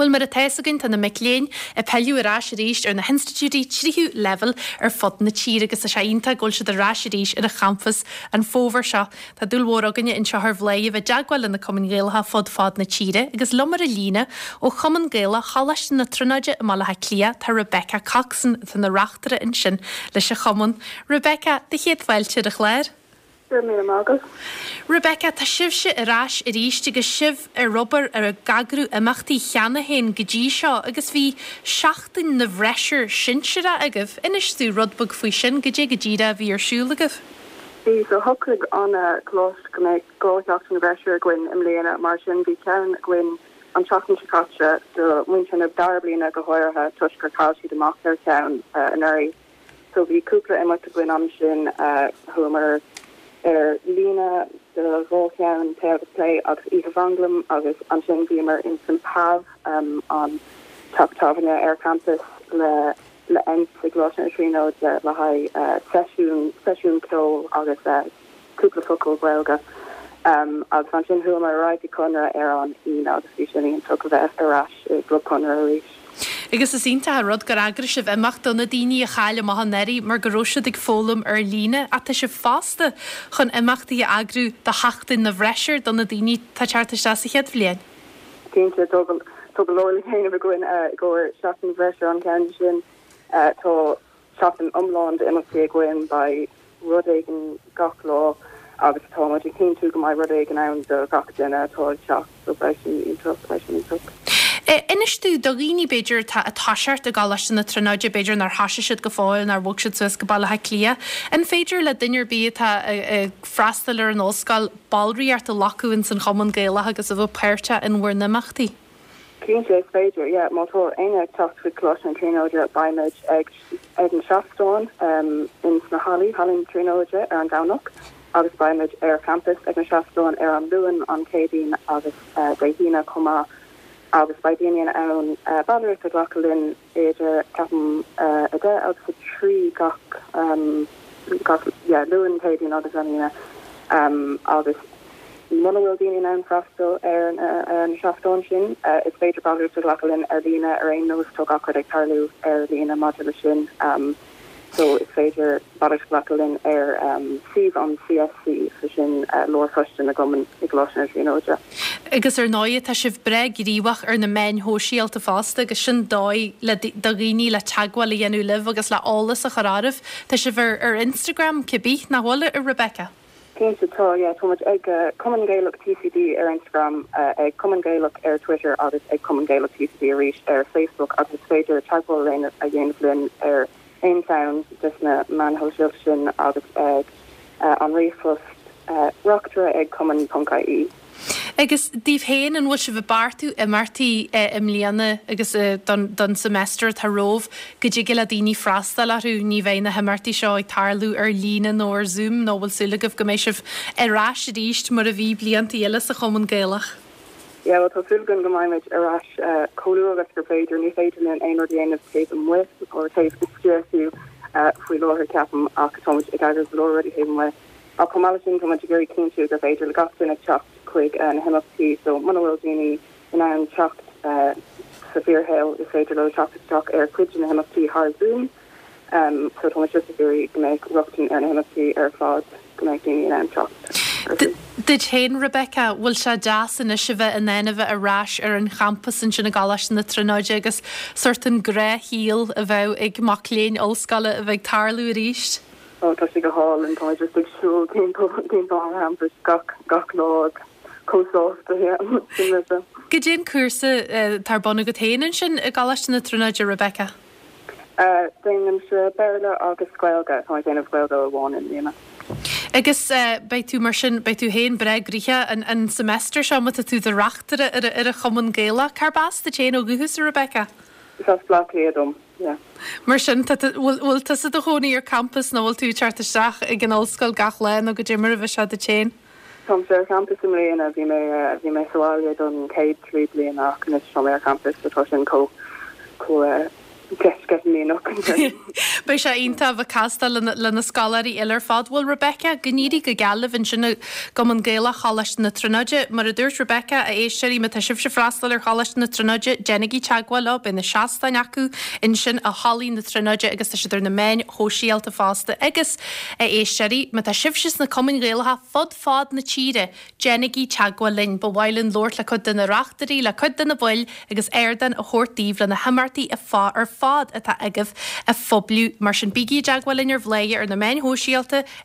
Well mar a teisaginn tan na Micléin a peiliú arás ríist ar na Institutí tríú level ar fod na tír agus a séínta ggóil se a rás ríis ar a champus an fóver seo Tá dúlhór aganine in sehar bléi bheith deagháil in na Common Gaelha fod na tíre agus lomar a lína ó Common Gaelha chalaiste na trúnaide a mala clia tá Rebecca Coxon tan na rachtara in sin leis a Common. Rebecca, de chéad bhailte a chléir? Rebecca, tá sibse arás a ríiste go sibh ar robar ar a gagrú amachtaí cheanna héin go dtí seo agus bhí 16 na bhreisir sinsere agah inistú rudbug faoi sin go dtí go ddíra bhí ar siúlagah. Bhí so thucaigh an chlós go méid gáteach na bhreisir gin im léana mar sin bhí ceann gin an teachtain sicáte do muinteanna darblina go háirthe tuis gur cáil siad amach ar ceann an airí. So bhí cúpla imachta gin am sin thuamar Lena de Volcan play agus Ivanglam agus an sin bhímar in St. Pav an Tavana Air Campus le end Glosna Trino de le hai sesiún kill agus cúpla focal Welga agus an sin thuamar ráid conra an agus bhí sin an tuca bheith arás glo conra a Agus is ínta a rud gur agra se bheitach donna daoine a chaile mahannéirí mar goróisiid ag fólam ar lína a tá se fásta chun imachtaí agrú de heachtain na bhreisir donna daoine tá teartta sa chéad bblion. Cínte tubalóla chéine a goin gur seachtain bhreisir an cean sin tá seachtain umláin imachtaí a goin ba rudéigen gach lá agus tá mar cín tú go mai rudéigen ann de gach déine tá seach so breisin introp. Inistú doghíní beidir tá a táseart a gáiste na trnáide beidir nar hasisiid go fáil nar bhogsid suas go bailthe clia. An féidir le duineir bí tá freistallar an óscail balríart a lacuúin san Common Gaelha agus a bh péirte in bhhuir namachtaí. Cín sé féidir, mátó aine tucht go chlós an tríóide baimid ag an seachtáin in na Hallin tríóide ar an Downach agus baimid ar campus ag an seachtáin ar an luúin an cédín agus daihína comá agus by daine an banner a glachalin éidir capan a de agus a trí gach luúin cédín agus anine agus monohfuil daine an frastal ar an seachtáin sin is féidir banner a glachalin ar lína ar ein nós tó gach ag tarlú ar lína modula sin so is féidir banner glachalin ar siv an CSC so sin lór fustin a goman I glosna tríóide. Agus ar náid tá sibh breg ríomhach ar na main hóisialta fásta agus sin dóid le daghíní le teagháil a dhéanú libh agus le álas a choráibh tá sibh ar Instagram cibí na bhla ar Rebecca. Cínte tá tuid ag Common Gaelic TCD ar Instagram ag Common Gaelic ar Twitter agus ag Common Gaelic TCD ríis ar Facebook agus féidir teagháil lein a dhéanamh linn ar ein sound just na man hóisialt sin agus ag an réfust rocktra ag common.ie. Agus díobh héin an bhfuil se bh bartú I martaí im líana agus don semester taróh go dtí go le daoine freastal arú ní bhéh na hamartaí seo ag tarlú ar lína nó ar Zoom nó bhfuil súlagah go mééis sibh arás ríist mar a bhí blianta eile a Common Gaelach. Ja, wat sulgun gemaiid arás choú agus gur féidir ní féidir in ein or déanamh taim with or taobh istíú faoi láthir ceapam ach toid ag agus lóí héim with. A cumála sin go gurí cinú gur féidir le gastain ag techt chuig na himachtaí so manhfuil daoine in an techt sa fearhéil is féidir le teach ar cuid na himachtaí th Zoom so tá just a gurí go méid rochtain ar na himachtaí ar fád go méid daoine in an techt. Did héin Rebecca bhfuil se deas in is bheith in éanamh arás ar an campus in sinna gáiste na trnáide agus suirt an gré híal a bheith ag macléin óscala a bheith tarlú a ríist? Tá si go háil an tá just agsú cé hampus gach lág cóásta hé. Go dtéon cuasa tar bonna go téanaan sin a gáiste na trnáide Rebecca? Déanam se beirle agus scoilga tá déanamh scoilga a bháin in líana. Agus bei tú mar sin bei tú héin breg ríe an semester se mat tú de rachttere ar a Common Gaelha carbás de chéan ó guhus Rebecca? Is blaléadm, ja. Mar sin bhfuil tu a chonaí ar campus nó bhfuil tú teartaisteach ag an óscail gach lein ó go dimmar a bheith se de chéin? Tom sé campus im léana bhí mé soáile don céad trí blion ach nes sem ar campus atá sin có Bei sé ionta bh casta lena scalarí ilar fad bhfuil Rebecca gníí go gealah in sinna go an ggéile chalas na trnoide mar a dúirt Rebecca a éisiirí me sib se freistal ar chalas na trnoide Jennigí teagháil op in na seastein acu in sin a halí na trnoide agus tá siidir na main hóisialta fásta agus a éisiirí me sibsis na cumin réalatha fád na tíre Jennigí teagháil linn ba bhhailinn Lord le chud na reachtarí le chud na bhil agus airdan a chóirtíomh le na hamartaí a fá ar fád atá agah a fphobbliú mar sin bíí deagháil in ar bléige ar na main hóisialta